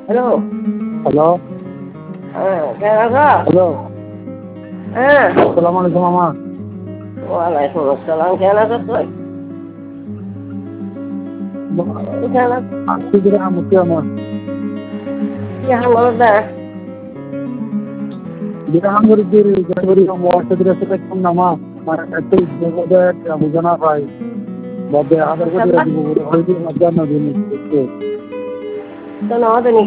Hello. Hello, হ্যাঁ, কেমন আছো? হ্যালো। হ্যাঁ। আসসালামু আলাইকুম মামা। ওয়ালাইকুম আসসালাম। কেমন আছো তুই? কেমন আছো? আজকে গ্রাম হচ্ছে আমার কি হাল বলো তা? গ্রাম করেছি জানুয়ারি মহাসেদের সাথে কম নামা মানে একটা বোঝানা পাই বদে আধার করে দিব হয়তো মধ্যাহ্ন দিন তো আমাদের